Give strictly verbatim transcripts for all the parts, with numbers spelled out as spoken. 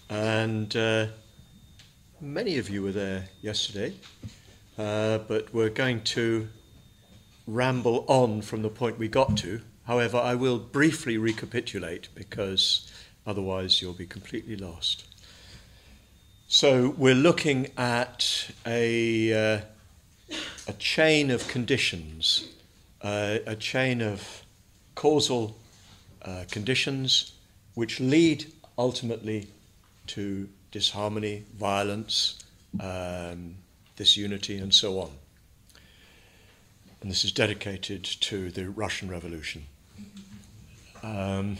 and uh, many of you were there yesterday, uh, but we're going to ramble on from the point we got to. However, I will briefly recapitulate because otherwise you'll be completely lost. So we're looking at a, uh, a chain of conditions, uh, a chain of causal uh, conditions which lead ultimately to disharmony, violence, um, disunity, and so on. And this is dedicated to the Russian Revolution. Um,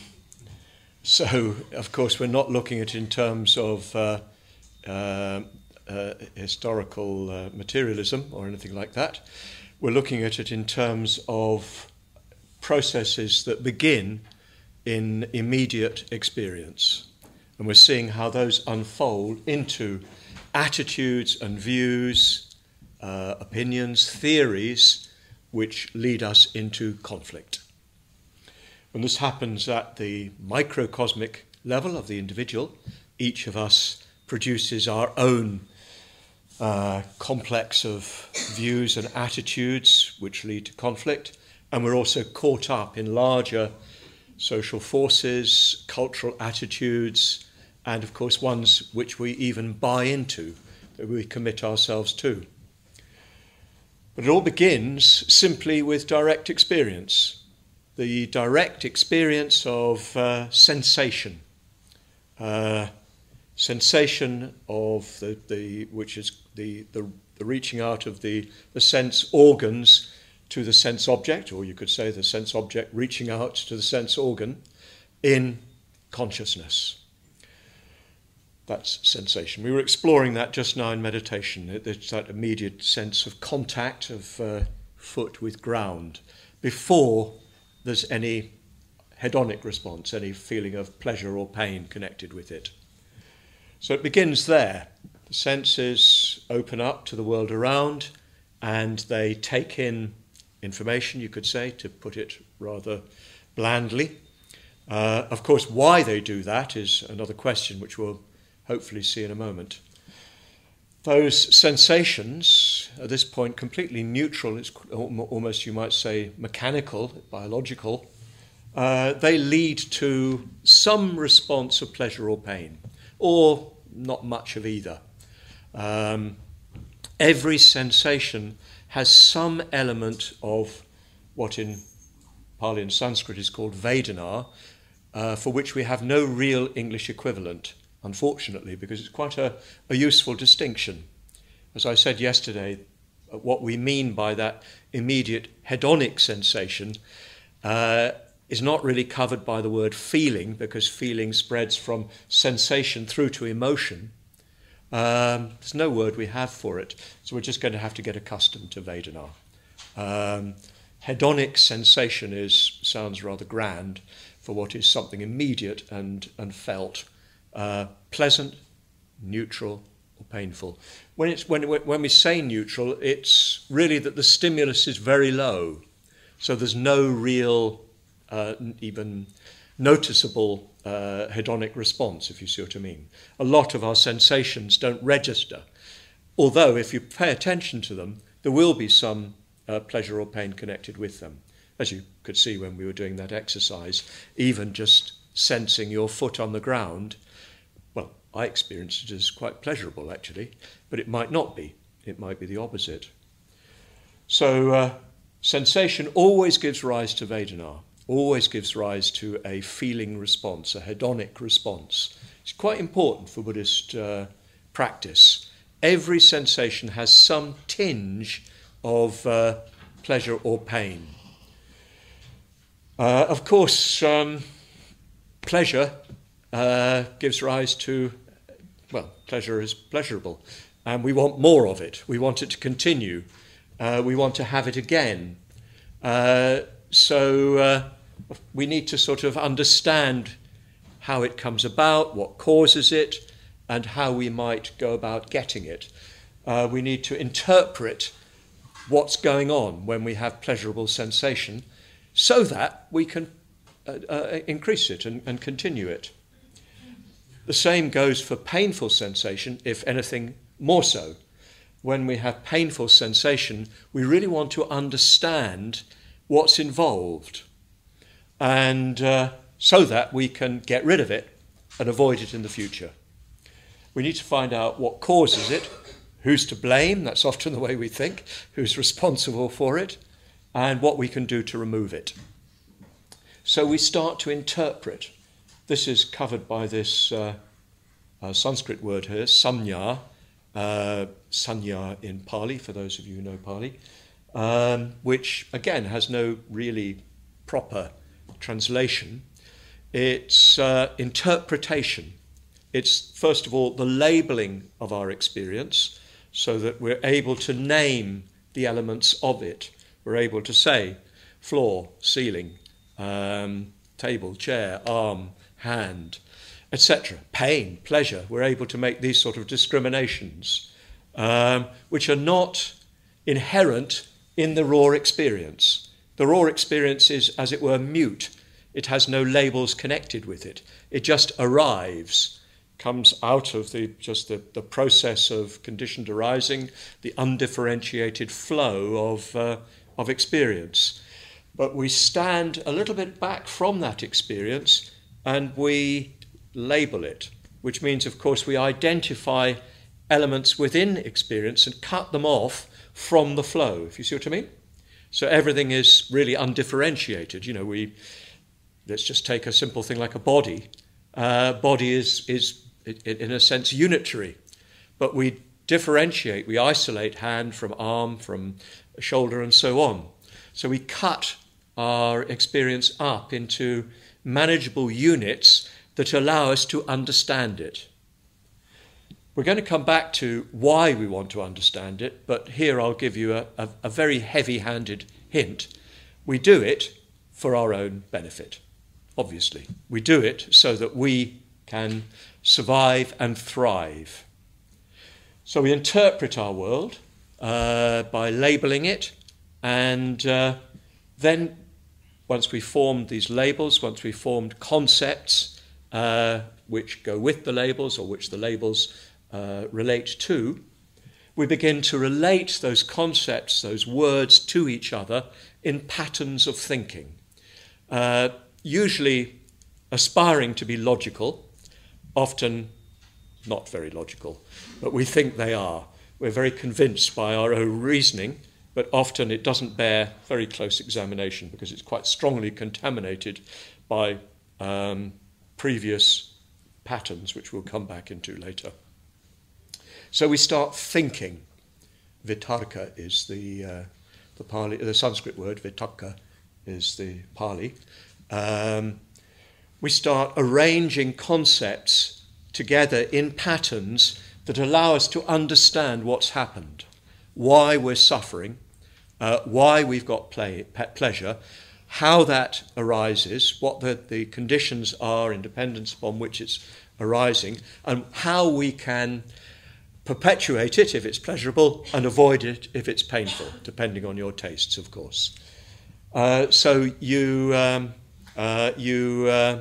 so, of course, we're not looking at it in terms of uh, uh, uh, historical uh, materialism or anything like that. We're looking at it in terms of processes that begin in immediate experience. And we're seeing how those unfold into attitudes and views, uh, opinions, theories, which lead us into conflict. When this happens at the microcosmic level of the individual, each of us produces our own uh, complex of views and attitudes which lead to conflict, and we're also caught up in larger social forces, cultural attitudes, and of course ones which we even buy into, that we commit ourselves to. But it all begins simply with direct experience, the direct experience of uh, sensation, uh, sensation of the, the which is the, the, the reaching out of the, the sense organs to the sense object, or you could say the sense object reaching out to the sense organ in consciousness. That's sensation. We were exploring that just now in meditation. It's that immediate sense of contact of uh, foot with ground before there's any hedonic response, any feeling of pleasure or pain connected with it. So it begins there. The senses open up to the world around and they take in information, you could say, to put it rather blandly. Uh, of course, why they do that is another question which we'll hopefully see in a moment. Those sensations, at this point completely neutral, it's almost, you might say, mechanical, biological, uh, they lead to some response of pleasure or pain, or not much of either. Um, every sensation has some element of what in Pali and Sanskrit is called Vedana, uh, for which we have no real English equivalent, unfortunately, because it's quite a, a useful distinction. As I said yesterday, what we mean by that immediate hedonic sensation uh, is not really covered by the word feeling, because feeling spreads from sensation through to emotion. Um, there's no word we have for it, so we're just going to have to get accustomed to Vedana. Um, hedonic sensation is sounds rather grand for what is something immediate and, and felt. Uh, pleasant, neutral, or painful. When it's when when we say neutral, it's really that the stimulus is very low, so there's no real, uh, even noticeable uh, hedonic response, if you see what I mean. A lot of our sensations don't register, although if you pay attention to them, there will be some uh, pleasure or pain connected with them, as you could see when we were doing that exercise. Even just sensing your foot on the ground, well, I experienced it as quite pleasurable, actually, but it might not be. It might be the opposite. So uh, sensation always gives rise to Vedana, always gives rise to a feeling response, a hedonic response. It's quite important for Buddhist uh, practice. Every sensation has some tinge of uh, pleasure or pain. Uh, of course, um, pleasure Uh, gives rise to, well, pleasure is pleasurable, and we want more of it. We want it to continue. Uh, we want to have it again. Uh, so uh, we need to sort of understand how it comes about, what causes it, and how we might go about getting it. Uh, we need to interpret what's going on when we have pleasurable sensation so that we can uh, uh, increase it and, and continue it. The same goes for painful sensation, if anything more so. When we have painful sensation, we really want to understand what's involved, and uh, so that we can get rid of it and avoid it in the future. We need to find out what causes it, who's to blame, that's often the way we think, who's responsible for it, and what we can do to remove it. So we start to interpret. This is covered by this uh, uh, Sanskrit word here, samnya, uh, sanya in Pali, for those of you who know Pali, um, which again has no really proper translation. It's uh, interpretation. It's, first of all, the labelling of our experience so that we're able to name the elements of it. We're able to say floor, ceiling, um, table, chair, arm, hand, et cetera. Pain, pleasure. We're able to make these sort of discriminations, um, which are not inherent in the raw experience. The raw experience is, as it were, mute. It has no labels connected with it. It just arrives, comes out of the just the, the process of conditioned arising, the undifferentiated flow of, uh, of experience. But we stand a little bit back from that experience and we label it, which means, of course, we identify elements within experience and cut them off from the flow, if you see what I mean. So everything is really undifferentiated. You know, we let's just take a simple thing like a body. Uh, body is, is, in a sense, unitary, but we differentiate, we isolate hand from arm, from shoulder, and so on. So we cut our experience up into manageable units that allow us to understand it. We're going to come back to why we want to understand it, but here I'll give you a, a, a very heavy-handed hint. We do it for our own benefit, obviously. We do it so that we can survive and thrive. So we interpret our world uh, by labelling it, and uh, then once we've formed these labels, once we've formed concepts uh, which go with the labels or which the labels uh, relate to, we begin to relate those concepts, those words to each other in patterns of thinking, uh, usually aspiring to be logical, often not very logical, but we think they are. We're very convinced by our own reasoning, but often it doesn't bear very close examination because it's quite strongly contaminated by um, previous patterns, which we'll come back into later. So we start thinking. Vitarka is the uh, the Pali, the Sanskrit word. Vitakka is the Pali. Um, we start arranging concepts together in patterns that allow us to understand what's happened, why we're suffering, uh, why we've got play, pleasure, how that arises, what the, the conditions are in dependence upon which it's arising, and how we can perpetuate it if it's pleasurable and avoid it if it's painful, depending on your tastes, of course. Uh, so you um, uh, you uh,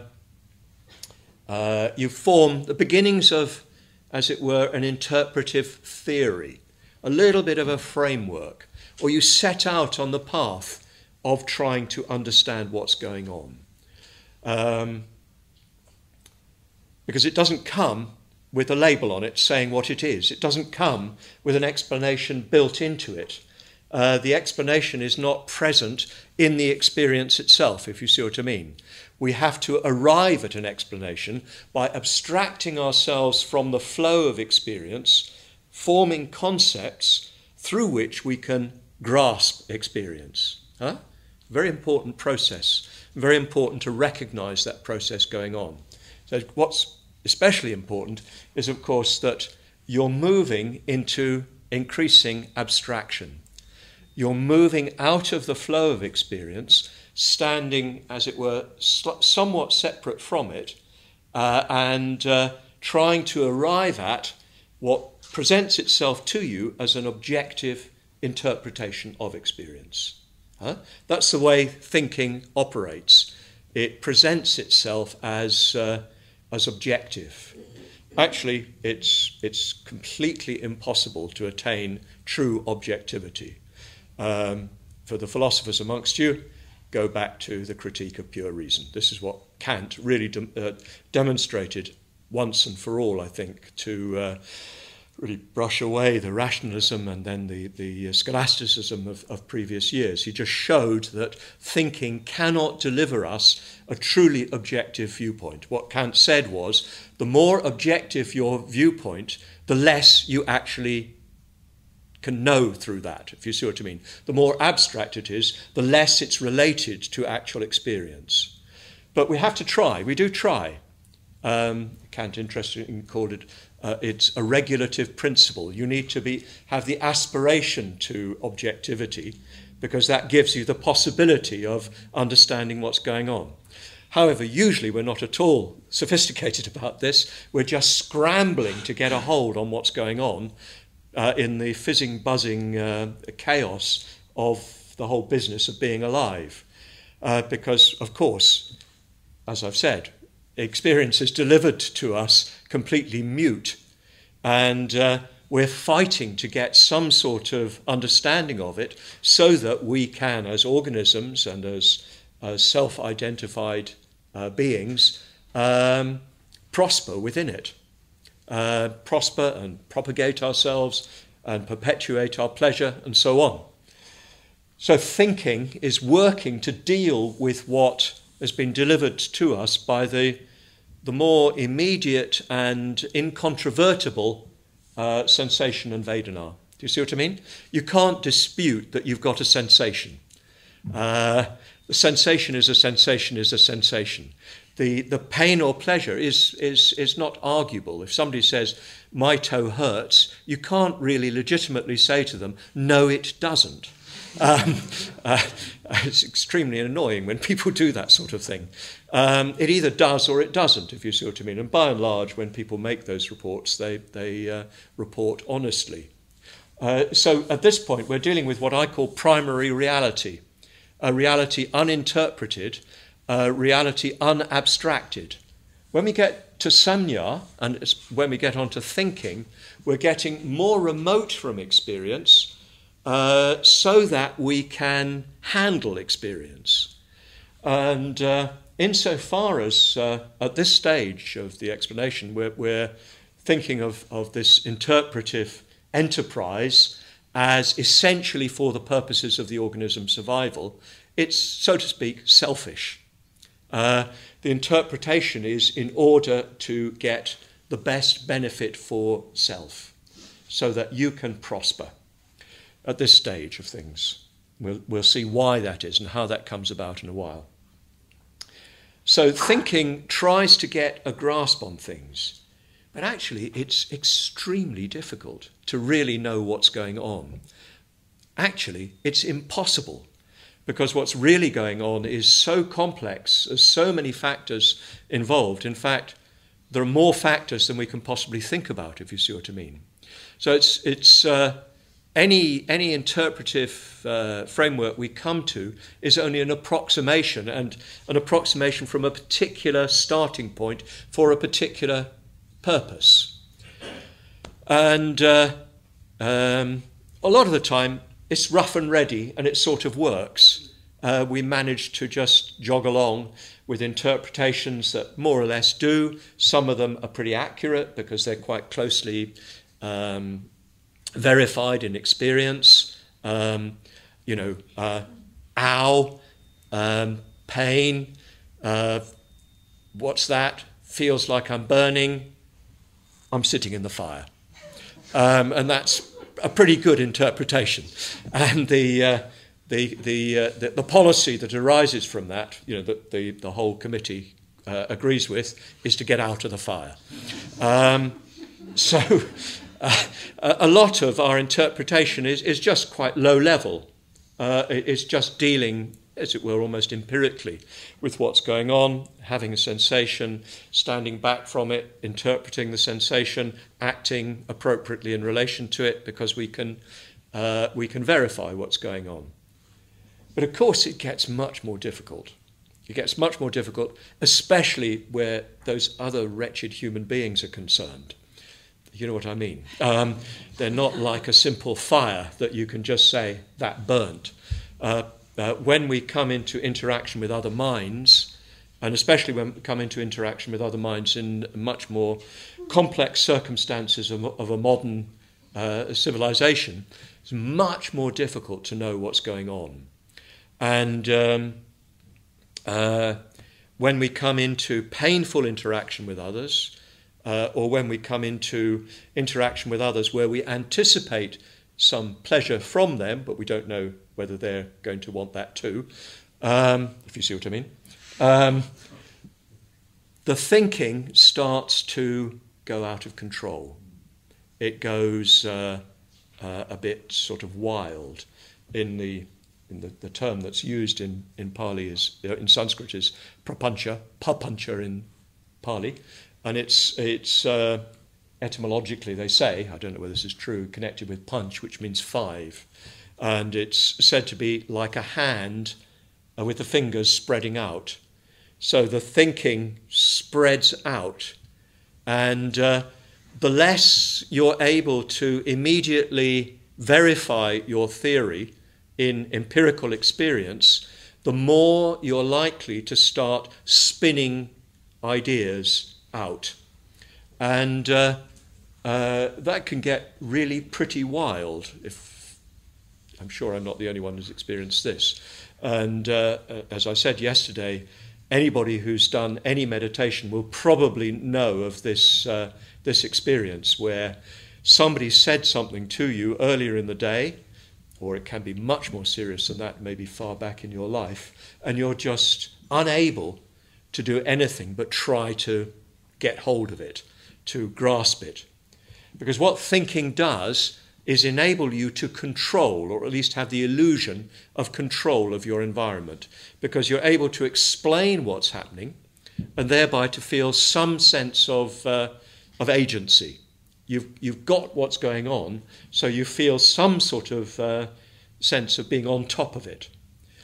uh, you form the beginnings of, as it were, an interpretive theory, a little bit of a framework, or you set out on the path of trying to understand what's going on. Um, because it doesn't come with a label on it saying what it is. It doesn't come with an explanation built into it. Uh, the explanation is not present in the experience itself, if you see what I mean. We have to arrive at an explanation by abstracting ourselves from the flow of experience, forming concepts through which we can grasp experience. Huh? Very important process. Very important to recognize that process going on. So what's especially important is, of course, that you're moving into increasing abstraction. You're moving out of the flow of experience, standing, as it were, somewhat separate from it, uh, and uh, trying to arrive at what presents itself to you as an objective interpretation of experience. Huh? That's the way thinking operates. It presents itself as uh, as objective. actually it's, it's completely impossible to attain true objectivity. Um, for the philosophers amongst you, go back to the Critique of Pure Reason. This is what Kant really de- uh, demonstrated once and for all, I think, to uh, really brush away the rationalism and then the, the scholasticism of, of previous years. He just showed that thinking cannot deliver us a truly objective viewpoint. What Kant said was, the more objective your viewpoint, the less you actually can know through that, if you see what I mean. The more abstract it is, the less it's related to actual experience. But we have to try. We do try. Um, Kant, interestingly, called it, uh, it's a regulative principle. You need to be have the aspiration to objectivity, because that gives you the possibility of understanding what's going on. However, usually we're not at all sophisticated about this. We're just scrambling to get a hold on what's going on uh, in the fizzing, buzzing uh, chaos of the whole business of being alive. Uh, because, of course, as I've said, experience is delivered to us completely mute, and uh, we're fighting to get some sort of understanding of it so that we can, as organisms and as, as self-identified uh, beings, um, prosper within it. Uh, prosper and propagate ourselves and perpetuate our pleasure and so on. So thinking is working to deal with what has been delivered to us by the, the more immediate and incontrovertible uh, sensation and Vedana. Do you see what I mean? You can't dispute that you've got a sensation. Uh, the sensation is a sensation is a sensation. The, the pain or pleasure is, is, is not arguable. If somebody says, my toe hurts, you can't really legitimately say to them, no, it doesn't. Um, uh, it's extremely annoying when people do that sort of thing. Um, it either does or it doesn't, if you see what I mean. And by and large, when people make those reports, they, they uh, report honestly. Uh, so at this point, we're dealing with what I call primary reality, a reality uninterpreted, a reality unabstracted. When we get to samnya, and when we get on to thinking, we're getting more remote from experience, Uh, so that we can handle experience. And uh, insofar as uh, at this stage of the explanation we're, we're thinking of, of this interpretive enterprise as essentially for the purposes of the organism's survival, it's, so to speak, selfish. Uh, the interpretation is in order to get the best benefit for self, so that you can prosper. At this stage of things. We'll, we'll see why that is and how that comes about in a while. So thinking tries to get a grasp on things, but actually it's extremely difficult to really know what's going on. Actually, it's impossible, because what's really going on is so complex, there's so many factors involved. In fact, there are more factors than we can possibly think about, if you see what I mean. So it's it's uh, Any, any interpretive uh, framework we come to is only an approximation, and an approximation from a particular starting point for a particular purpose. And uh, um, a lot of the time, it's rough and ready, and it sort of works. Uh, we manage to just jog along with interpretations that more or less do. Some of them are pretty accurate because they're quite closely um, verified in experience, um, you know, uh, ow, um, pain, uh, what's that? Feels like I'm burning, I'm sitting in the fire. Um, and that's a pretty good interpretation. And the uh, the the, uh, the the policy that arises from that, you know, that the, the whole committee uh, agrees with, is to get out of the fire. Um, so... Uh, a lot of our interpretation is, is just quite low level. Uh, it's just dealing, as it were, almost empirically with what's going on, having a sensation, standing back from it, interpreting the sensation, acting appropriately in relation to it, because we can, uh, we can verify what's going on. But of course it gets much more difficult. It gets much more difficult, especially where those other wretched human beings are concerned. You know what I mean? Um, they're not like a simple fire that you can just say, that burnt. Uh, uh, when we come into interaction with other minds, and especially when we come into interaction with other minds in much more complex circumstances of, of a modern uh, civilization, it's much more difficult to know what's going on. And um, uh, when we come into painful interaction with others, uh, or when we come into interaction with others where we anticipate some pleasure from them, but we don't know whether they're going to want that too, um, if you see what I mean, um, the thinking starts to go out of control. It goes uh, uh, a bit sort of wild. In the in the, the term that's used in, in Pali is uh, in Sanskrit is prapancha, papancha in Pali, and it's it's uh, etymologically they say, I don't know whether this is true, connected with punch, which means five, and it's said to be like a hand uh, with the fingers spreading out. So the thinking spreads out, and uh, the less you're able to immediately verify your theory in empirical experience, the more you're likely to start spinning ideas out. And uh, uh, that can get really pretty wild. If I'm sure I'm not the only one who's experienced this. And uh, as I said yesterday, anybody who's done any meditation will probably know of this uh, this experience where somebody said something to you earlier in the day, or it can be much more serious than that, maybe far back in your life, and you're just unable to do anything but try to get hold of it, to grasp it. Because what thinking does is enable you to control, or at least have the illusion of control of your environment, because you're able to explain what's happening and thereby to feel some sense of uh, of agency. You've you've got what's going on, so you feel some sort of uh, sense of being on top of it.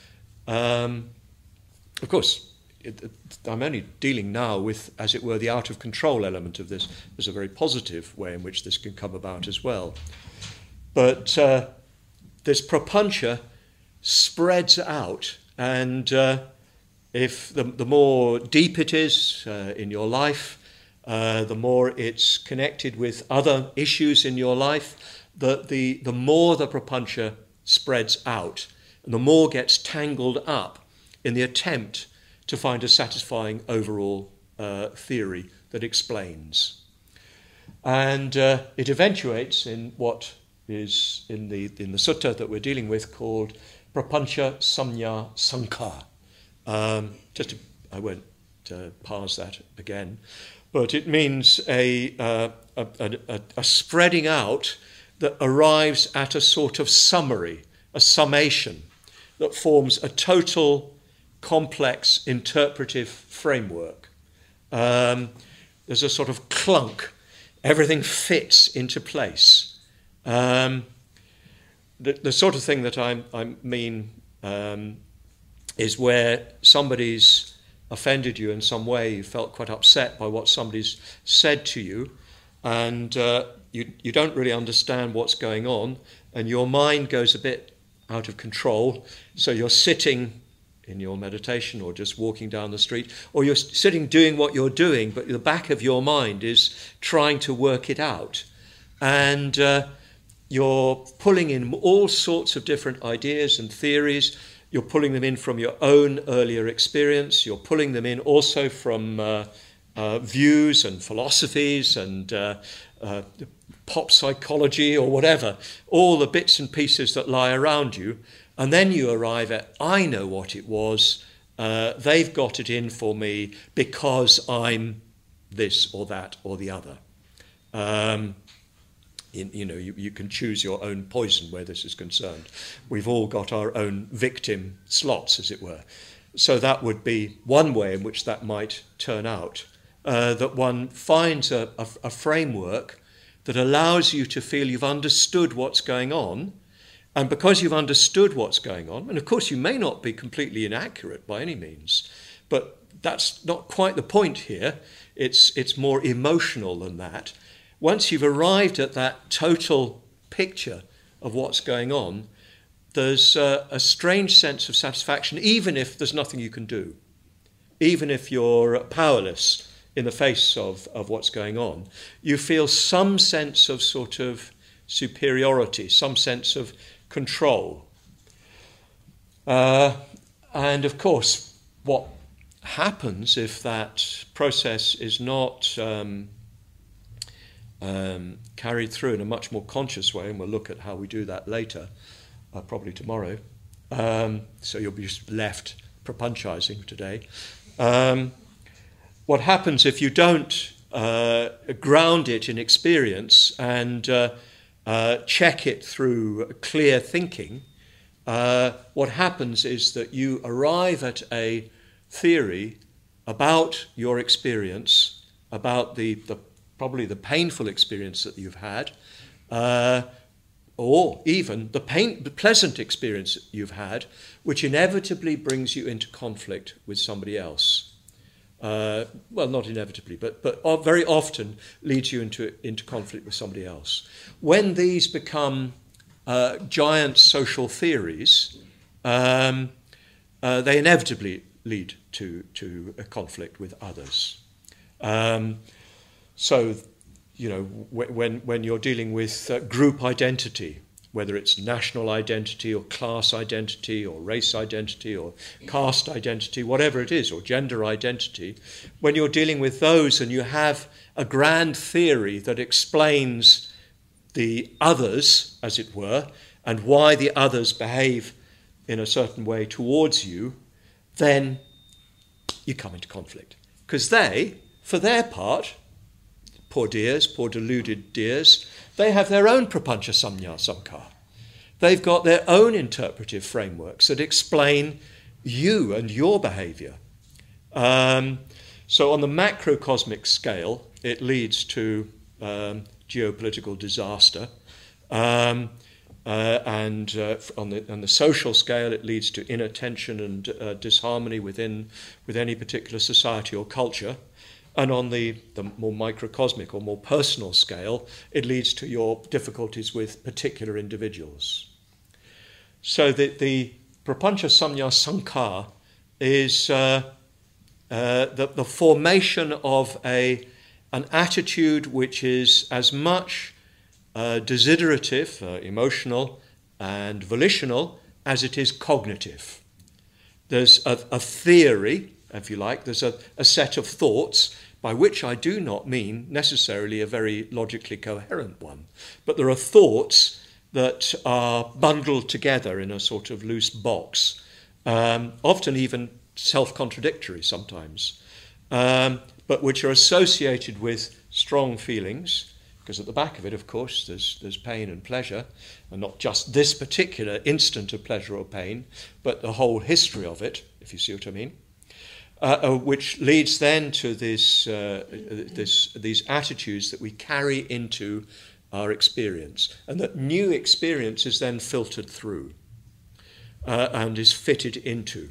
Um, of course, it, it, I'm only dealing now with, as it were, the out of control element of this. There's a very positive way in which this can come about as well. But uh, this prapancha spreads out, and uh, if the, the more deep it is uh, in your life, uh, the more it's connected with other issues in your life, the, the, the more the prapancha spreads out, and the more gets tangled up in the attempt to find a satisfying overall uh, theory that explains. And uh, it eventuates in what is in the in the sutta that we're dealing with called prapancha samnya sankha. Um, just to, I won't uh, parse that again, but it means a, uh, a, a, a spreading out that arrives at a sort of summary, a summation that forms a total complex interpretive framework. Um, there's a sort of clunk. Everything fits into place. Um, the, the sort of thing that I, I mean um, is where somebody's offended you in some way, you felt quite upset by what somebody's said to you, and uh, you, you don't really understand what's going on, and your mind goes a bit out of control, so you're sitting in your meditation or just walking down the street, or you're sitting doing what you're doing, but the back of your mind is trying to work it out. And uh, you're pulling in all sorts of different ideas and theories. You're pulling them in from your own earlier experience. You're pulling them in also from uh, uh, views and philosophies and uh, uh, pop psychology or whatever, all the bits and pieces that lie around you. And then you arrive at, I know what it was. Uh, they've got it in for me because I'm this or that or the other. Um, in, you know, you, you can choose your own poison where this is concerned. We've all got our own victim slots, as it were. So that would be one way in which that might turn out, uh, that one finds a, a, a framework that allows you to feel you've understood what's going on. And because you've understood what's going on, and of course you may not be completely inaccurate by any means, but that's not quite the point here. It's, it's more emotional than that. Once you've arrived at that total picture of what's going on, there's uh, a strange sense of satisfaction, even if there's nothing you can do, even if you're powerless in the face of, of what's going on. You feel some sense of sort of superiority, some sense of control. Uh, and of course, what happens if that process is not um, um, carried through in a much more conscious way, and we'll look at how we do that later, uh, probably tomorrow. Um, so you'll be just left prapanchizing today. Um, what happens if you don't uh, ground it in experience and uh, uh, check it through clear thinking? Uh, what happens is that you arrive at a theory about your experience, about the, the probably the painful experience that you've had, uh, or even the, pain, the pleasant experience that you've had, which inevitably brings you into conflict with somebody else. Uh, well, not inevitably, but, but very often leads you into, into conflict with somebody else. When these become uh, giant social theories, um, uh, they inevitably lead to, to a conflict with others. Um, so, you know, when, when you're dealing with uh, group identity, whether it's national identity or class identity or race identity or caste identity, whatever it is, or gender identity, when you're dealing with those and you have a grand theory that explains the others, as it were, and why the others behave in a certain way towards you, then you come into conflict. Because they, for their part, poor dears, poor deluded dears, they have their own prapancha samnya samkar. They've got their own interpretive frameworks that explain you and your behaviour. Um, so on the macrocosmic scale, it leads to um, geopolitical disaster. Um, uh, and uh, on, the, on the social scale, it leads to inattention and uh, disharmony within with any particular society or culture. And on the, the more microcosmic or more personal scale, it leads to your difficulties with particular individuals. So the, the prapancha samnya sankar is uh, uh, the, the formation of a, an attitude which is as much uh, desiderative, uh, emotional, and volitional as it is cognitive. There's a, a theory, if you like, there's a, a set of thoughts, by which I do not mean necessarily a very logically coherent one, but there are thoughts that are bundled together in a sort of loose box, um, often even self-contradictory sometimes, um, but which are associated with strong feelings, because at the back of it, of course, there's, there's pain and pleasure, and not just this particular instant of pleasure or pain, but the whole history of it, if you see what I mean. Uh, which leads then to this, uh, this, these attitudes that we carry into our experience, and that new experience is then filtered through uh, and is fitted into.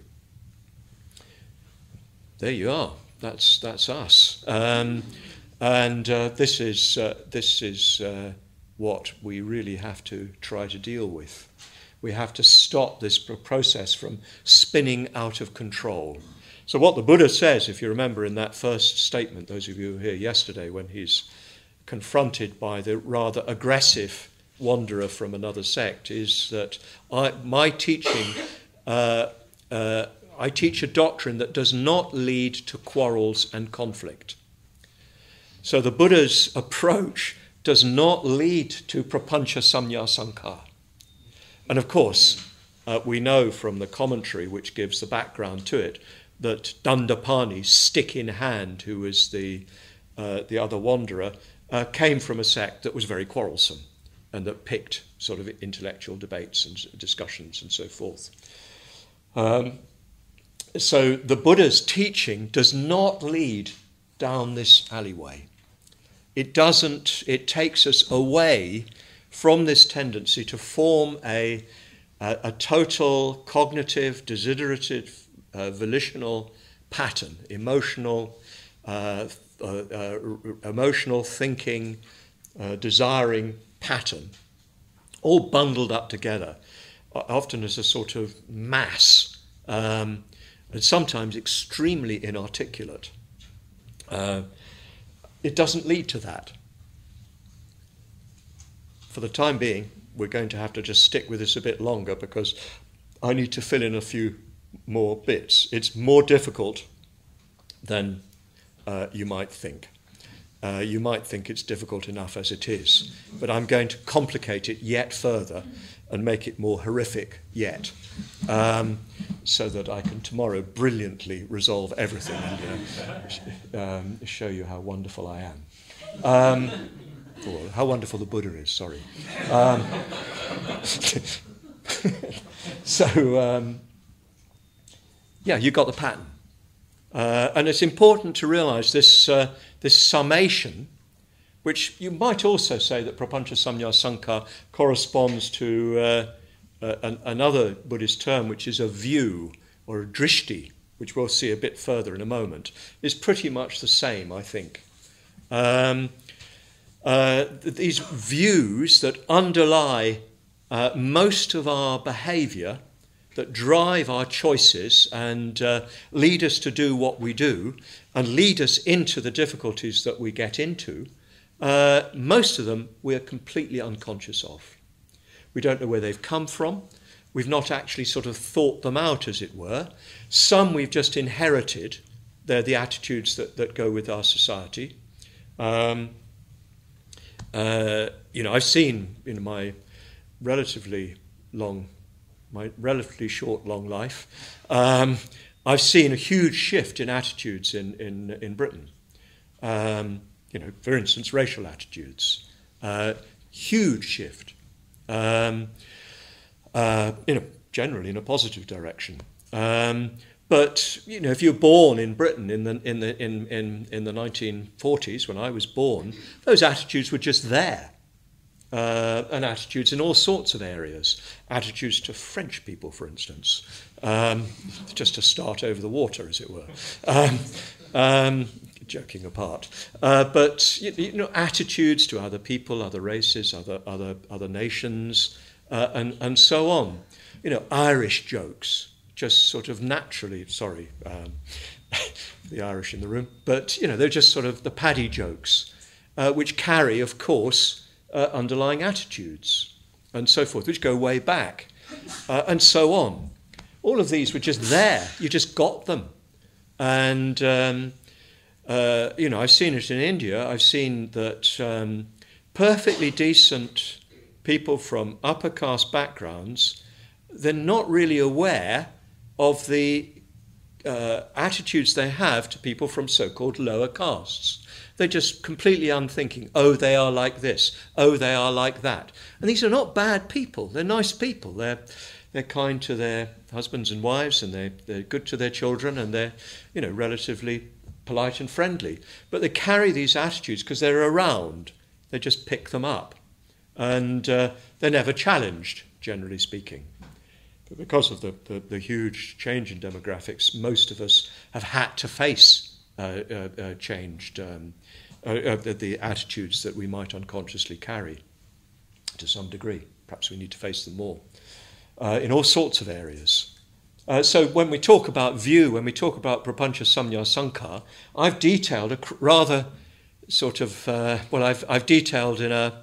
There you are. That's that's us, um, and uh, this is uh, this is uh, what we really have to try to deal with. We have to stop this process from spinning out of control. So what the Buddha says, if you remember in that first statement, those of you who were here yesterday, when he's confronted by the rather aggressive wanderer from another sect, is that I, my teaching, uh, uh, I teach a doctrine that does not lead to quarrels and conflict. So the Buddha's approach does not lead to prapancha samnya sankar. And of course, uh, we know from the commentary which gives the background to it, that Dandapani, stick in hand, who was the uh, the other wanderer, uh, came from a sect that was very quarrelsome and that picked sort of intellectual debates and discussions and so forth. Um, so the Buddha's teaching does not lead down this alleyway. It doesn't, it takes us away from this tendency to form a, a, a total cognitive, desiderative, Uh, volitional pattern, emotional, uh, uh, uh, emotional thinking, uh, desiring pattern, all bundled up together, often as a sort of mass, um, and sometimes extremely inarticulate. Uh, it doesn't lead to that. For the time being, we're going to have to just stick with this a bit longer because I need to fill in a few more bits. It's more difficult than uh, you might think. Uh, you might think it's difficult enough as it is, but I'm going to complicate it yet further and make it more horrific yet, um, so that I can tomorrow brilliantly resolve everything and uh, um, show you how wonderful I am. Um, or how wonderful the Buddha is, sorry. Um, so, um, yeah, you got the pattern. Uh, and it's important to realize this, uh, this summation, which you might also say that Prapancha Samnya Sankha corresponds to uh, uh, an, another Buddhist term, which is a view or a drishti, which we'll see a bit further in a moment, is pretty much the same, I think. Um, uh, th- these views that underlie uh, most of our behaviour, that drive our choices and uh, lead us to do what we do and lead us into the difficulties that we get into, uh, most of them we're completely unconscious of. We don't know where they've come from. We've not actually sort of thought them out, as it were. Some we've just inherited. They're the attitudes that, that go with our society. Um, uh, you know, I've seen in my relatively long my relatively short, long life, um, I've seen a huge shift in attitudes in, in, in Britain. Um, you know, for instance, racial attitudes. Uh, huge shift. Um, uh, you know, generally in a positive direction. Um, but, you know, if you're born in Britain in the, in, the, in, in, in the nineteen forties, when I was born, those attitudes were just there. Uh, and attitudes in all sorts of areas. Attitudes to French people, for instance, um, just to start over the water, as it were. Um, um, joking apart, uh, but you, you know, attitudes to other people, other races, other other other nations, uh, and and so on. You know, Irish jokes, just sort of naturally. Sorry, um, the Irish in the room, but you know, they're just sort of the paddy jokes, uh, which carry, of course, Uh, underlying attitudes and so forth, which go way back, uh, and so on. All of these were just there. You just got them. And, um, uh, you know, I've seen it in India. I've seen that um, perfectly decent people from upper caste backgrounds, they're not really aware of the uh, attitudes they have to people from so-called lower castes. They're just completely unthinking. Oh, they are like this. Oh, they are like that. And these are not bad people. They're nice people. They're they're kind to their husbands and wives, and they're, they're good to their children, and they're, you know, relatively polite and friendly. But they carry these attitudes because they're around. They just pick them up. And uh, they're never challenged, generally speaking. But because of the, the, the huge change in demographics, most of us have had to face Uh, uh, uh, changed um, uh, uh, the attitudes that we might unconsciously carry to some degree. Perhaps we need to face them more uh, in all sorts of areas. Uh, so when we talk about view, when we talk about Prapancha Samnya Sankha, I've detailed a cr- rather sort of, uh, well, I've, I've detailed in a,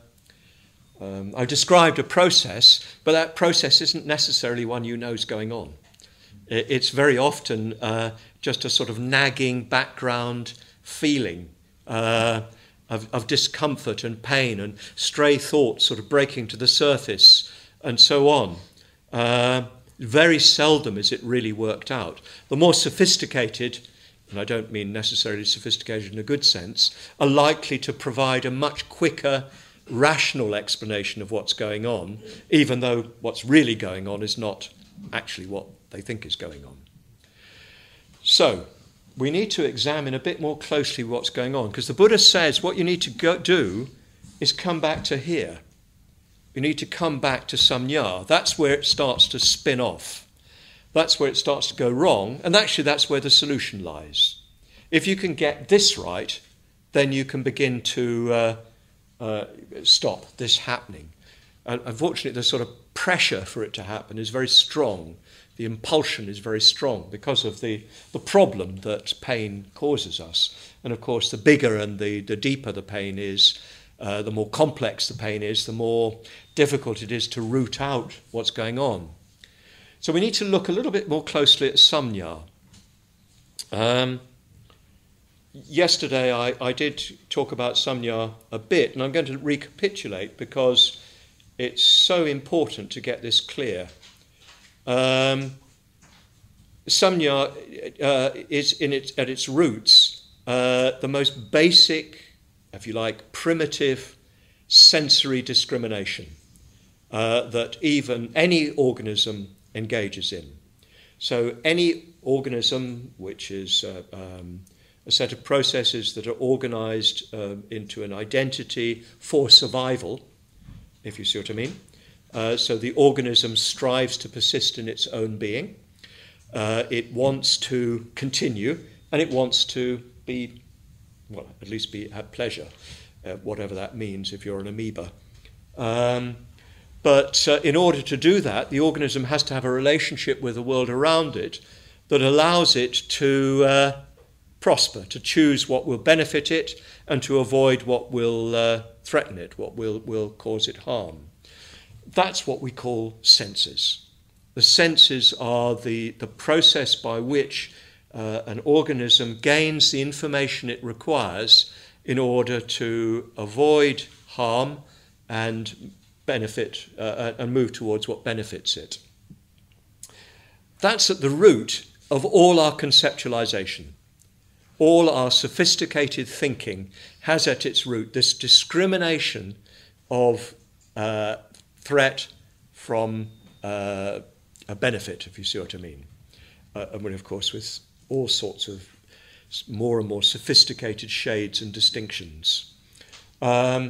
um, I've described a process, but that process isn't necessarily one you know is going on. It's very often uh, just a sort of nagging background feeling uh, of, of discomfort and pain and stray thoughts sort of breaking to the surface and so on. Uh, very seldom is it really worked out. The more sophisticated, and I don't mean necessarily sophisticated in a good sense, are likely to provide a much quicker, rational explanation of what's going on, even though what's really going on is not actually what they think is going on. So, we need to examine a bit more closely what's going on, because the Buddha says what you need to go do is come back to here. You need to come back to samnya. That's where it starts to spin off. That's where it starts to go wrong, and actually that's where the solution lies. If you can get this right, then you can begin to uh, uh, stop this happening. And unfortunately, the sort of pressure for it to happen is very strong. The impulsion is very strong because of the, the problem that pain causes us. And of course, the bigger and the, the deeper the pain is, uh, the more complex the pain is, the more difficult it is to root out what's going on. So we need to look a little bit more closely at samnya. Um, yesterday I, I did talk about samnya a bit, and I'm going to recapitulate because it's so important to get this clear. Um, samnya uh, is in its, at its roots uh, the most basic, if you like, primitive sensory discrimination uh, that even any organism engages in. So any organism which is uh, um, a set of processes that are organised uh, into an identity for survival, if you see what I mean. Uh, so the organism strives to persist in its own being. Uh, it wants to continue, and it wants to be, well, at least be have pleasure, uh, whatever that means if you're an amoeba. Um, but uh, in order to do that, the organism has to have a relationship with the world around it that allows it to uh, prosper, to choose what will benefit it and to avoid what will uh, threaten it, what will, will cause it harm. That's what we call senses. The senses are the, the process by which uh, an organism gains the information it requires in order to avoid harm and benefit uh, and move towards what benefits it. That's at the root of all our conceptualization. All our sophisticated thinking has at its root this discrimination of uh, threat from uh, a benefit, if you see what I mean. Uh, and of course, with all sorts of more and more sophisticated shades and distinctions. Um,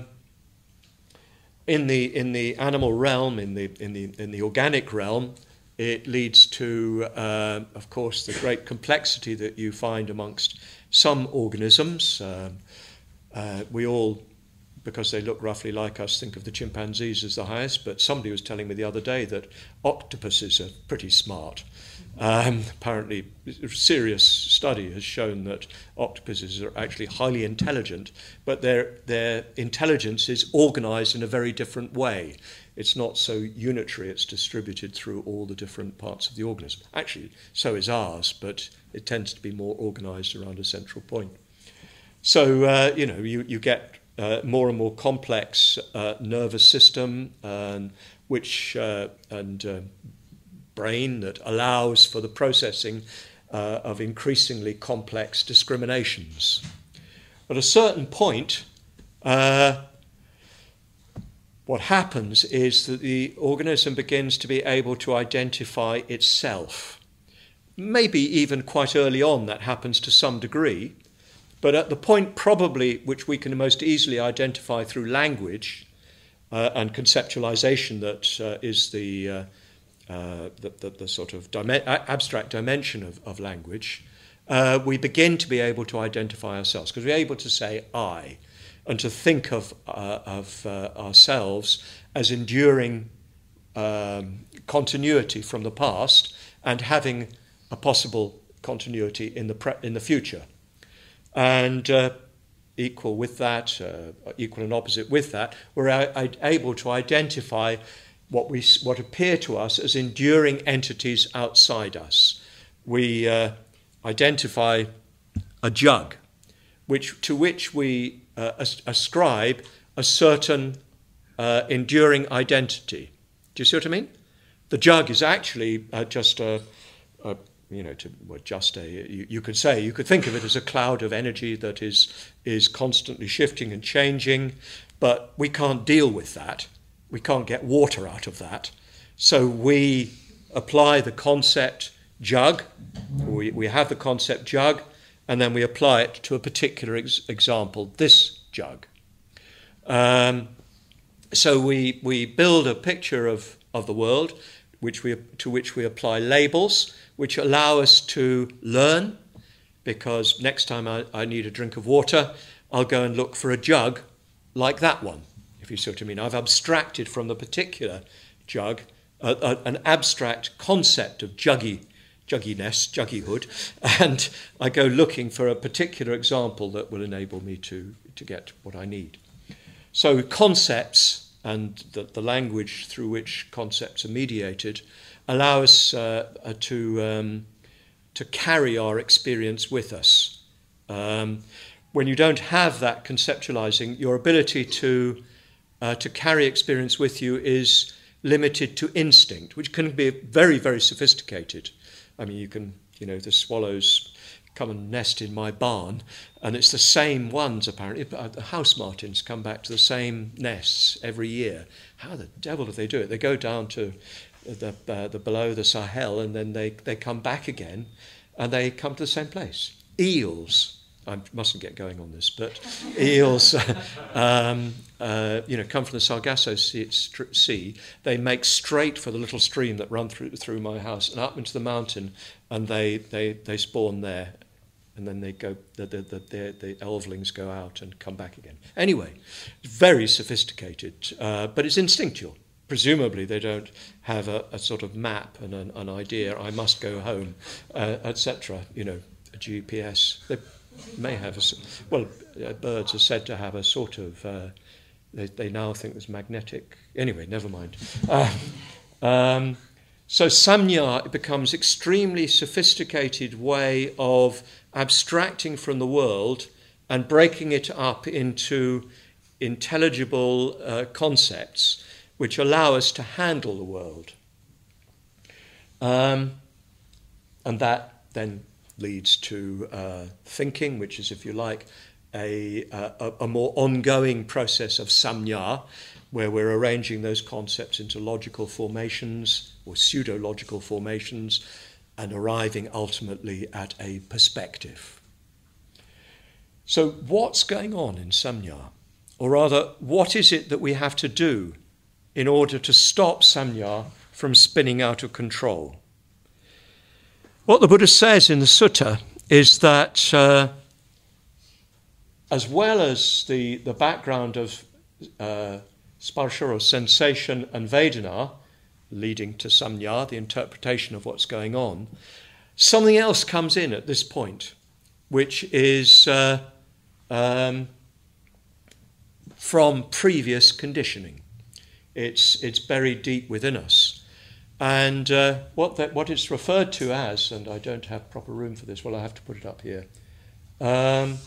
in the in the animal realm, in the in the in the organic realm, it leads to, uh, of course, the great complexity that you find amongst some organisms. Um, uh, we all, because they look roughly like us, think of the chimpanzees as the highest, but somebody was telling me the other day that octopuses are pretty smart. Um, apparently, a serious study has shown that octopuses are actually highly intelligent, but their, their intelligence is organized in a very different way. It's not so unitary, it's distributed through all the different parts of the organism. Actually, so is ours, but it tends to be more organized around a central point. So, uh, you know, you, you get uh, more and more complex uh, nervous system, um, which, uh, and uh, brain that allows for the processing uh, of increasingly complex discriminations. At a certain point, uh, what happens is that the organism begins to be able to identify itself. Maybe even quite early on that happens to some degree, but at the point probably which we can most easily identify through language uh, and conceptualization that uh, is the, uh, uh, the, the, the sort of dim- abstract dimension of, of language, uh, we begin to be able to identify ourselves because we're able to say I, and to think of, uh, of uh, ourselves as enduring um, continuity from the past and having a possible continuity in the pre- in the future. And uh, equal with that, uh, equal and opposite with that, we're a- able to identify what we what appear to us as enduring entities outside us. We uh, identify a jug, which to which we uh, as- ascribe a certain uh, enduring identity. Do you see what I mean? The jug is actually uh, just a, a you know, to, well, just a, you, you could say, you could think of it as a cloud of energy that is is constantly shifting and changing, but we can't deal with that. We can't get water out of that. So we apply the concept jug, we, we have the concept jug, and then we apply it to a particular ex- example, this jug. Um, so we we build a picture of, of the world, which we, to which we apply labels, which allow us to learn, because next time I, I need a drink of water, I'll go and look for a jug like that one, if you see what I mean. I've abstracted from the particular jug a, a, an abstract concept of juggy, jugginess, juggyhood, and I go looking for a particular example that will enable me to, to get what I need. So concepts and the, the language through which concepts are mediated allow us uh, uh, to, um, to carry our experience with us. Um, when you don't have that conceptualizing, your ability to, uh, to carry experience with you is limited to instinct, which can be very, very sophisticated. I mean, you can, you know, the swallows come and nest in my barn, and it's the same ones, apparently. The house martins come back to the same nests every year. How the devil do they do it? They go down to the, uh, the below the Sahel, and then they, they come back again, and they come to the same place. Eels. I mustn't get going on this, but eels, um, uh, you know, come from the Sargasso sea, sea. They make straight for the little stream that runs through through my house and up into the mountain, and they they, they spawn there, and then they go. The the, the the the elvelings go out and come back again. Anyway, very sophisticated, uh, but it's instinctual. Presumably, they don't have a, a sort of map and an, an idea. I must go home, uh, et cetera. You know, a G P S. They, may have a, well, uh, birds are said to have a sort of, uh, they, they now think there's magnetic, anyway, never mind. Uh, um, so samnya becomes extremely sophisticated way of abstracting from the world and breaking it up into intelligible uh, concepts which allow us to handle the world. Um, and that then leads to uh, thinking, which is, if you like, a, a, a more ongoing process of samnya, where we're arranging those concepts into logical formations or pseudo-logical formations and arriving ultimately at a perspective. So what's going on in samnya? Or rather, what is it that we have to do in order to stop samnya from spinning out of control? What the Buddha says in the sutta is that uh, as well as the, the background of uh, sparsha or sensation and vedana, leading to samnya, the interpretation of what's going on, something else comes in at this point, which is uh, um, from previous conditioning. It's, it's buried deep within us. And uh, what that, what it's referred to as, and I don't have proper room for this, well, I have to put it up here, um,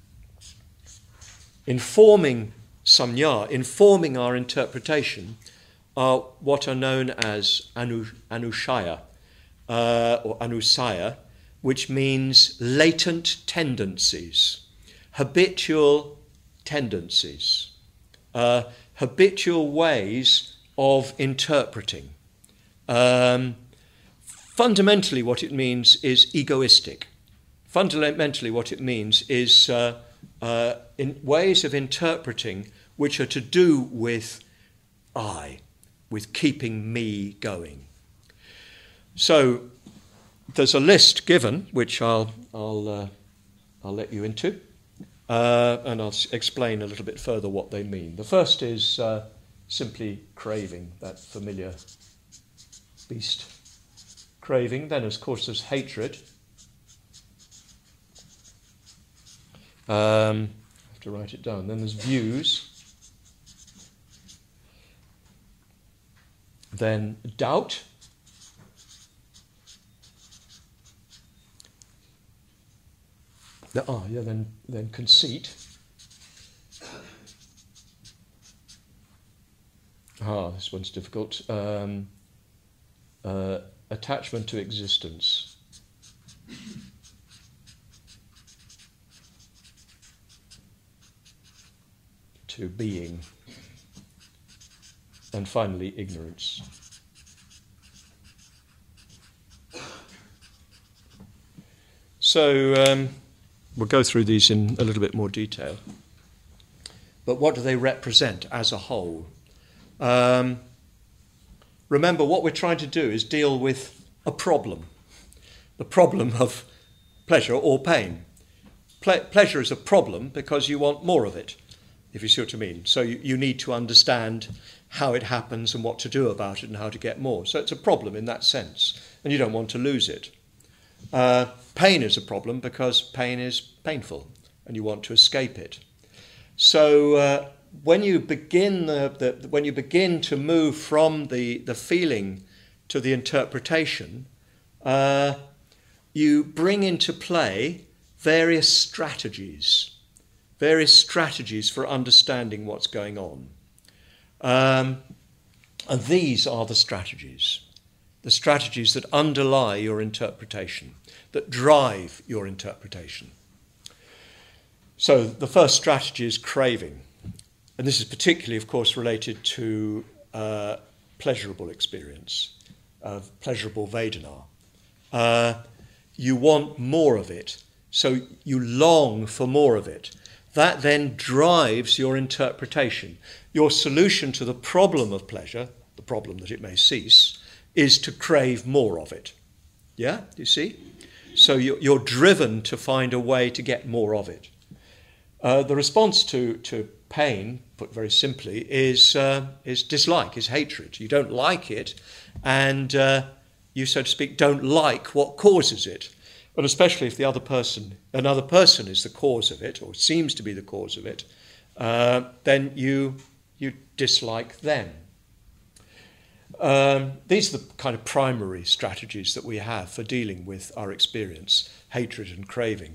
informing samnya, informing our interpretation, are what are known as anu, anushaya, uh, or anusaya, which means latent tendencies, habitual tendencies, uh, habitual ways of interpreting. Um, fundamentally, what it means is egoistic. Fundamentally, what it means is uh, uh, in ways of interpreting which are to do with I, with keeping me going. So there's a list given, which I'll I'll uh, I'll let you into, uh, and I'll explain a little bit further what they mean. The first is uh, simply craving, that familiar beast craving. Then, of course, there's hatred. Um, I have to write it down. Then there's views. Then doubt. The, ah, yeah. Then, then conceit. Ah, this one's difficult. Um, Uh, attachment to existence. To being. And finally, ignorance. So um, we'll go through these in a little bit more detail. But what do they represent as a whole? Um, remember what we're trying to do is deal with a problem, the problem of pleasure or pain. Ple- pleasure is a problem because you want more of it, if you see what I mean. So you, you need to understand how it happens and what to do about it and how to get more. So it's a problem in that sense, and you don't want to lose it. Uh, pain is a problem because pain is painful and you want to escape it. So uh, when you begin the, the when you begin to move from the, the feeling to the interpretation, uh, you bring into play various strategies, various strategies for understanding what's going on. Um, and these are the strategies, the strategies that underlie your interpretation, that drive your interpretation. So the first strategy is craving. And this is particularly, of course, related to uh, pleasurable experience, of pleasurable Vedana. Uh, you want more of it, so you long for more of it. That then drives your interpretation. Your solution to the problem of pleasure, the problem that it may cease, is to crave more of it. Yeah, you see? So you're, you're driven to find a way to get more of it. Uh, the response to, to pain, put very simply, is uh, is dislike, is hatred. You don't like it, and uh, you, so to speak, don't like what causes it. But especially if the other person, another person is the cause of it, or seems to be the cause of it, uh, then you you dislike them. Um, these are the kind of primary strategies that we have for dealing with our experience, hatred and craving.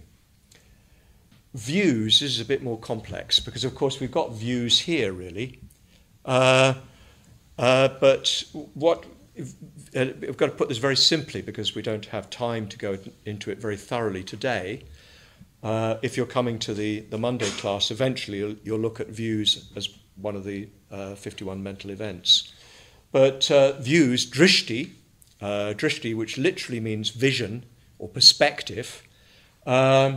Views is a bit more complex because, of course, we've got views here, really. Uh, uh, but what uh, we've got to put this very simply because we don't have time to go into it very thoroughly today. Uh, if you're coming to the, the Monday class, eventually you'll, you'll look at views as one of the uh, fifty-one mental events. But uh, views, drishti, uh, drishti, which literally means vision or perspective, um,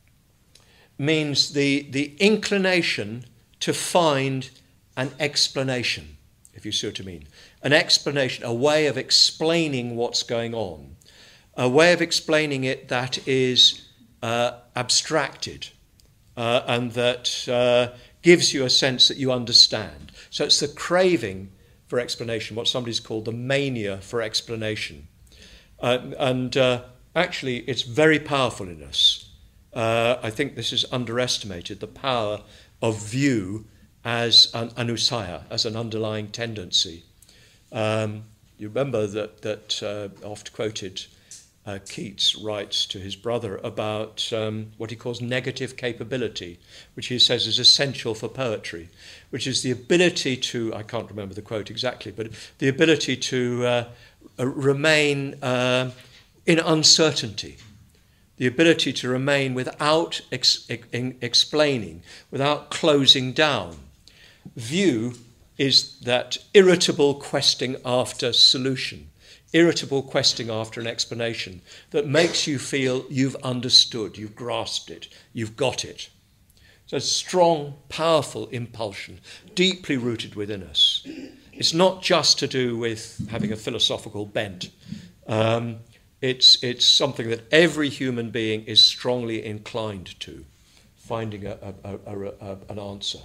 means the, the inclination to find an explanation, if you see what I mean. An explanation, a way of explaining what's going on. A way of explaining it that is uh, abstracted uh, and that uh, gives you a sense that you understand. So it's the craving for explanation, what somebody's called the mania for explanation. Uh, and uh, actually, it's very powerful in us. Uh, I think this is underestimated, the power of view as an anusaya, as an underlying tendency. Um, you remember that, that uh, oft quoted uh, Keats writes to his brother about um, what he calls negative capability, which he says is essential for poetry, which is the ability to, I can't remember the quote exactly, but the ability to uh, remain uh, in uncertainty. The ability to remain without ex- ex- explaining, without closing down. View is that irritable questing after solution, irritable questing after an explanation that makes you feel you've understood, you've grasped it, you've got it. So it's a strong, powerful impulsion, deeply rooted within us. It's not just to do with having a philosophical bent. Um, It's it's something that every human being is strongly inclined to, finding a, a, a, a, an answer.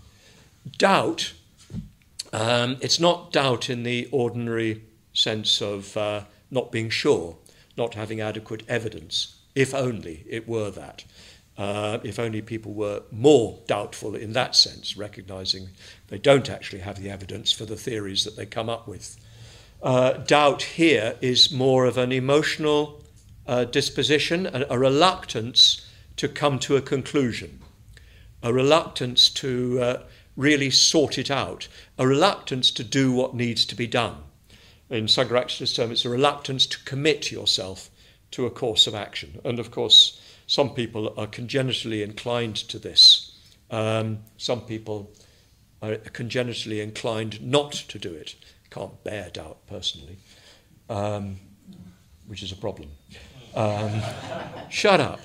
Doubt, um, it's not doubt in the ordinary sense of uh, not being sure, not having adequate evidence, if only it were that. Uh, if only people were more doubtful in that sense, recognising they don't actually have the evidence for the theories that they come up with. Uh, doubt here is more of an emotional uh, disposition, a, a reluctance to come to a conclusion, a reluctance to uh, really sort it out, a reluctance to do what needs to be done. In Sangharakshita's term, it's a reluctance to commit yourself to a course of action. And of course, some people are congenitally inclined to this. Um, some people are congenitally inclined not to do it. Can't bear doubt personally, um, which is a problem. Um, shut up.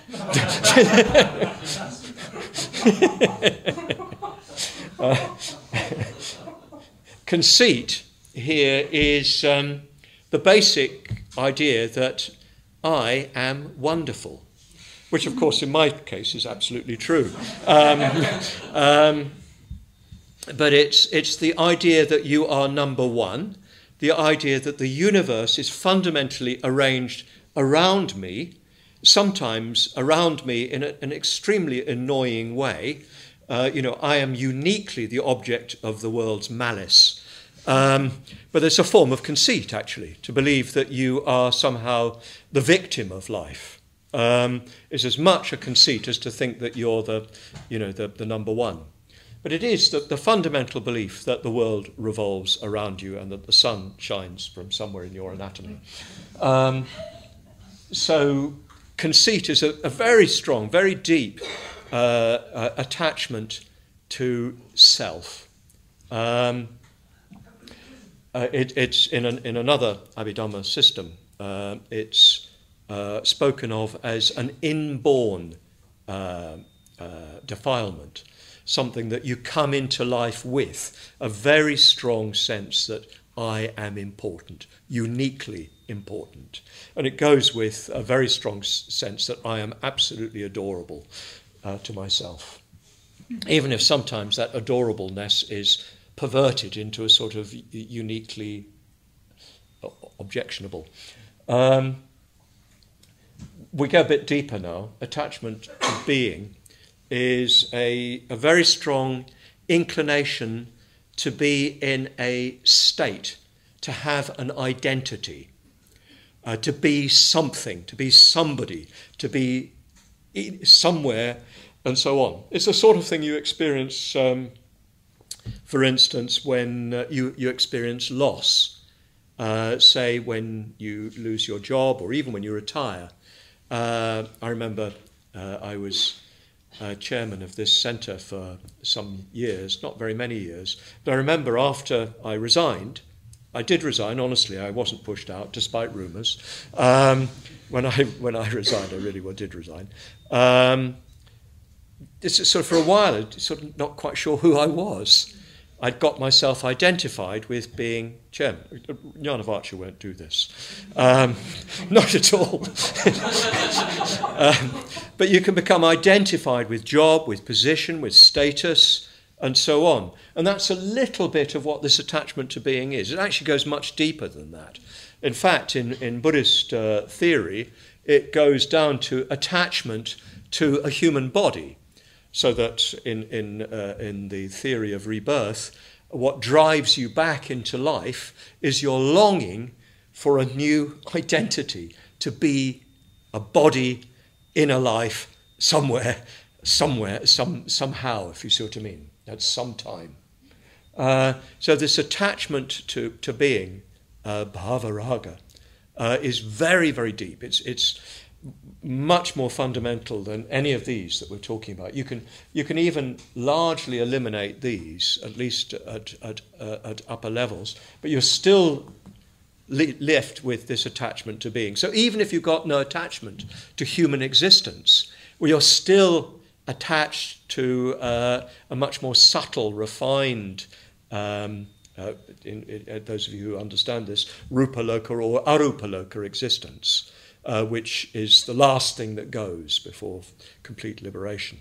uh, conceit here is um, the basic idea that I am wonderful, which of course in my case is absolutely true. Um, um, but it's, it's the idea that you are number one, the idea that the universe is fundamentally arranged around me, sometimes around me in a, an extremely annoying way. Uh, you know, I am uniquely the object of the world's malice. Um, but there's a form of conceit, actually, to believe that you are somehow the victim of life. Um, is as much a conceit as to think that you're the, you know, the, the number one. But it is the, the fundamental belief that the world revolves around you and that the sun shines from somewhere in your anatomy. Um, so conceit is a, a very strong, very deep uh, uh, attachment to self. Um, uh, it, it's in, an, in another Abhidhamma system. Uh, it's uh, spoken of as an inborn uh, uh, defilement, something that you come into life with, a very strong sense that I am important, uniquely important. And it goes with a very strong s- sense that I am absolutely adorable uh, to myself. Even if sometimes that adorableness is perverted into a sort of uniquely objectionable. Um, we go a bit deeper now. Attachment to being is a, a very strong inclination to be in a state, to have an identity, uh, to be something, to be somebody, to be somewhere, and so on. It's the sort of thing you experience, um, for instance, when uh, you, you experience loss, uh, say when you lose your job or even when you retire. Uh, I remember uh, I was uh, chairman of this centre for some years, not very many years, but I remember after I resigned, I did resign, honestly, I wasn't pushed out, despite rumours. Um, when I when I resigned, I really well did resign. Um, this is sort of for a while, I was sort of not quite sure who I was. I'd got myself identified with being chairman. Jnanavarcha won't do this. Um, not at all. um, but you can become identified with job, with position, with status, and so on. And that's a little bit of what this attachment to being is. It actually goes much deeper than that. In fact, in, in Buddhist uh, theory, it goes down to attachment to a human body. So that in in uh, in the theory of rebirth, what drives you back into life is your longing for a new identity, to be a body in a life somewhere, somewhere, some somehow, if you see what I mean, at some time. Uh, so this attachment to to being, uh, bhava raga, uh, is very very deep. It's it's. much more fundamental than any of these that we're talking about. You can you can even largely eliminate these, at least at at, uh, at upper levels, but you're still li- left with this attachment to being. So even if you've got no attachment to human existence, well, you're still attached to uh, a much more subtle, refined, um, uh, in, in, those of you who understand this, rupaloka or arupaloka existence. Uh, which is the last thing that goes before complete liberation.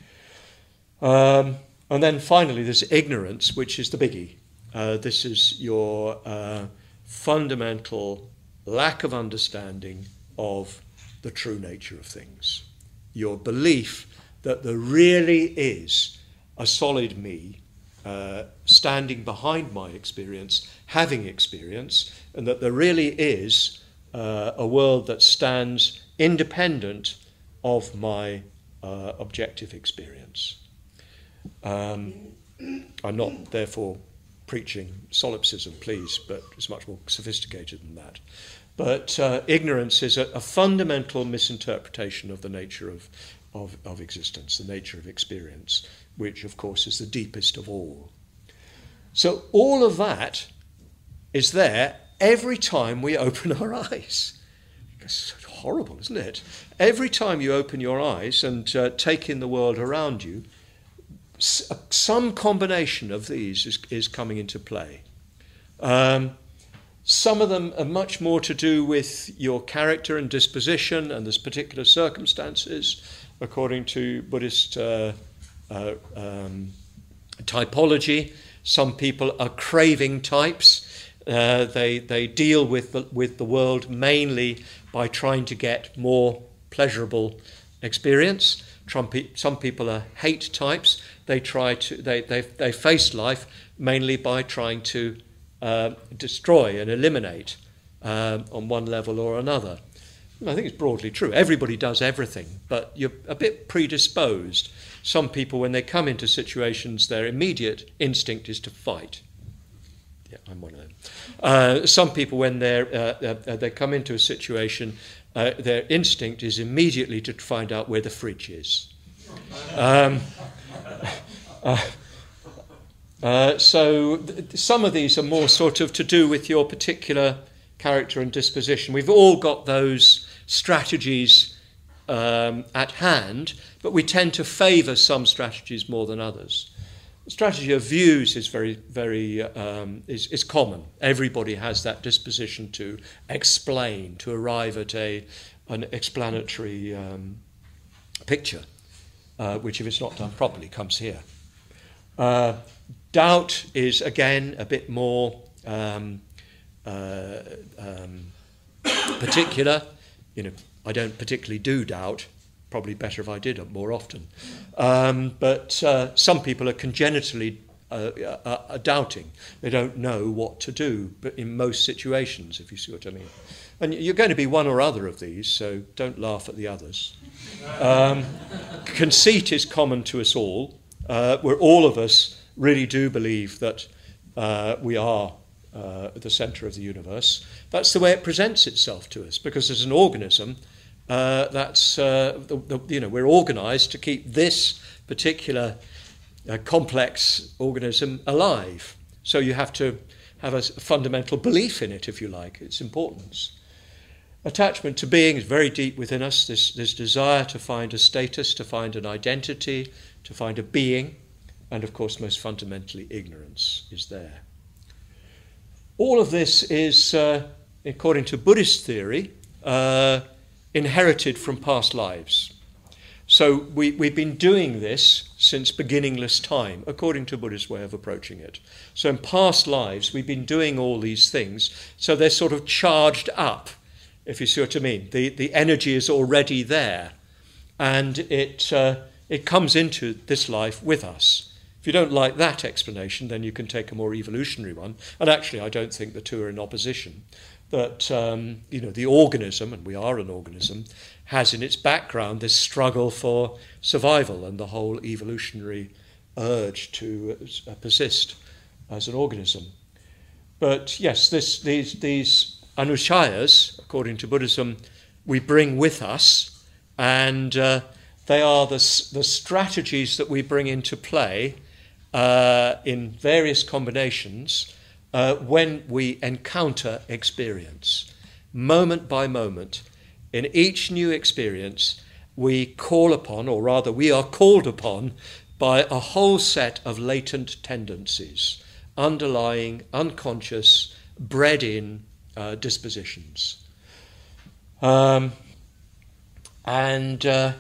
Um, and then finally, there's ignorance, which is the biggie. Uh, this is your uh, fundamental lack of understanding of the true nature of things. Your belief that there really is a solid me uh, standing behind my experience, having experience, and that there really is Uh, a world that stands independent of my uh, objective experience. Um, I'm not, therefore, preaching solipsism, please, but it's much more sophisticated than that. But uh, ignorance is a, a fundamental misinterpretation of the nature of, of, of existence, the nature of experience, which, of course, is the deepest of all. So all of that is there every time we open our eyes. It's horrible, isn't it? Every time you open your eyes and uh, take in the world around you, s- some combination of these is, is coming into play. Um, some of them are much more to do with your character and disposition and there's particular circumstances, according to Buddhist uh, uh, um, typology. Some people are craving types. Uh, they they deal with the, with the world mainly by trying to get more pleasurable experience. Some people are hate types. They try to they they they face life mainly by trying to uh, destroy and eliminate uh, on one level or another. I think it's broadly true. Everybody does everything, but you're a bit predisposed. Some people, when they come into situations, their immediate instinct is to fight. Yeah, I'm one of them. Uh, some people, when they're, uh, uh, they come into a situation, uh, their instinct is immediately to find out where the fridge is. Um, uh, uh, so th- some of these are more sort of to do with your particular character and disposition. We've all got those strategies um, at hand, but we tend to favour some strategies more than others. The strategy of views is very, very um, is, is common. Everybody has that disposition to explain, to arrive at a an explanatory um, picture, uh, which, if it's not done properly, comes here. Uh, doubt is again a bit more um, uh, um, particular. You know, I don't particularly do doubt. Probably better if I did it more often. Um, but uh, some people are congenitally uh, uh, uh, doubting. They don't know what to do, but in most situations, if you see what I mean. And you're going to be one or other of these, so don't laugh at the others. Um, conceit is common to us all, uh, where all of us really do believe that uh, we are uh, at the centre of the universe. That's the way it presents itself to us, because as an organism, Uh, that's, uh, the, the, you know, we're organised to keep this particular uh, complex organism alive. So you have to have a, a fundamental belief in it, if you like, its importance. Attachment to being is very deep within us, this, this desire to find a status, to find an identity, to find a being, and of course, most fundamentally, ignorance is there. All of this is, uh, according to Buddhist theory, uh, inherited from past lives. So we, we've been doing this since beginningless time, according to Buddha's way of approaching it. So in past lives, we've been doing all these things, so they're sort of charged up, if you see what I mean. The, the energy is already there, and it, uh, it comes into this life with us. If you don't like that explanation, then you can take a more evolutionary one. And actually, I don't think the two are in opposition. That, um, you know, the organism, and we are an organism, has in its background this struggle for survival and the whole evolutionary urge to uh, persist as an organism. But yes, this, these, these anushayas, according to Buddhism, we bring with us, and uh, they are the, the strategies that we bring into play uh, in various combinations Uh, when we encounter experience. Moment by moment, in each new experience, we call upon, or rather we are called upon, by a whole set of latent tendencies, underlying, unconscious, bred-in uh, dispositions. Um, and uh,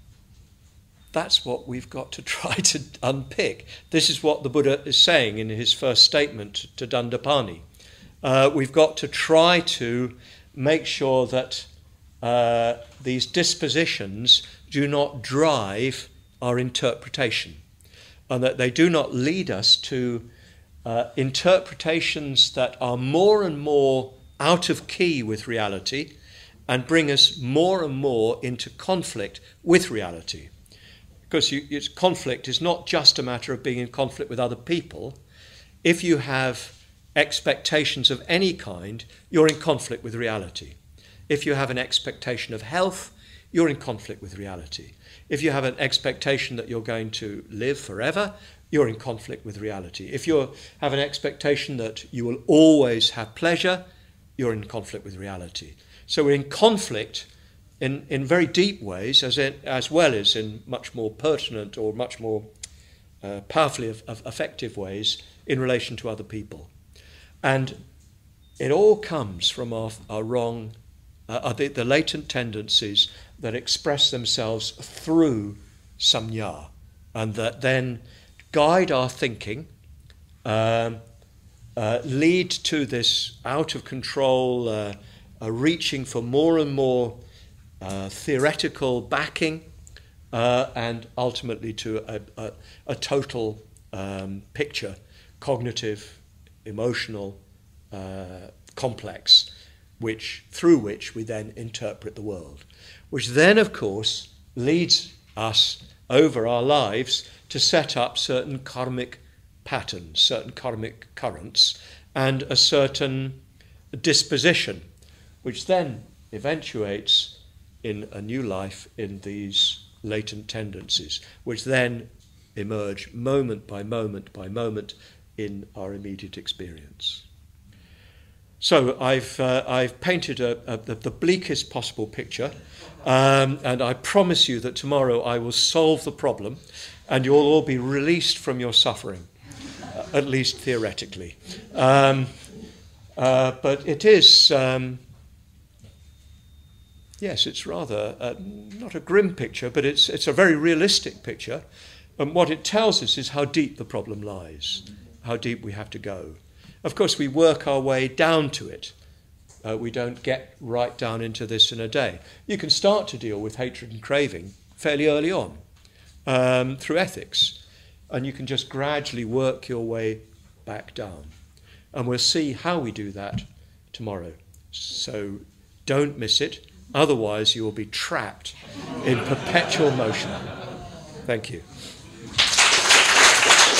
that's what we've got to try to unpick. This is what the Buddha is saying in his first statement to Dandapani. Uh, we've got to try to make sure that uh, these dispositions do not drive our interpretation, and that they do not lead us to uh, interpretations that are more and more out of key with reality and bring us more and more into conflict with reality. Because you, it's, conflict is not just a matter of being in conflict with other people. If you have expectations of any kind, you're in conflict with reality. If you have an expectation of health, you're in conflict with reality. If you have an expectation that you're going to live forever, you're in conflict with reality. If you have an expectation that you will always have pleasure, you're in conflict with reality. So we're in conflict In, in very deep ways, as, in, as well as in much more pertinent or much more uh, powerfully of, of effective ways in relation to other people. And it all comes from our, our wrong, uh, the, the latent tendencies that express themselves through samnya, and that then guide our thinking, um, uh, lead to this out of control, uh, uh, reaching for more and more uh, theoretical backing, uh, and ultimately to a, a, a total um, picture, cognitive, emotional, uh, complex, which through which we then interpret the world, which then, of course, leads us over our lives to set up certain karmic patterns, certain karmic currents, and a certain disposition, which then eventuates in a new life in these latent tendencies, which then emerge moment by moment by moment in our immediate experience. So I've uh, I've painted a, a, the bleakest possible picture, um, and I promise you that tomorrow I will solve the problem, and you'll all be released from your suffering, uh, at least theoretically. Um, uh, but it is, um, yes, it's rather uh, not a grim picture, but it's it's a very realistic picture, and what it tells us is how deep the problem lies, how deep we have to go. Of course, we work our way down to it. Uh, we don't get right down into this in a day. You can start to deal with hatred and craving fairly early on um, through ethics, and you can just gradually work your way back down. And we'll see how we do that tomorrow. So don't miss it, otherwise you will be trapped in perpetual motion. Thank you.